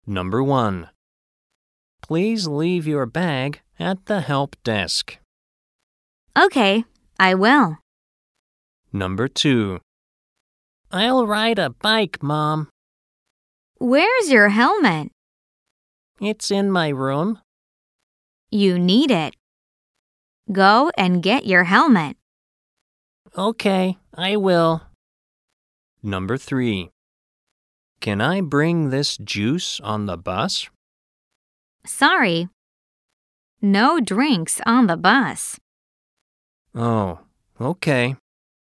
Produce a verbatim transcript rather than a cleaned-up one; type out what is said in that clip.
Number one. Please leave your bag at the help desk. Okay, I will. Number two. I'll ride a bike, Mom. Where's your helmet? It's in my room. You need it. Go and get your helmet. Okay, I will. Number three. Can I bring this juice on the bus? Sorry. No drinks on the bus. Oh, okay.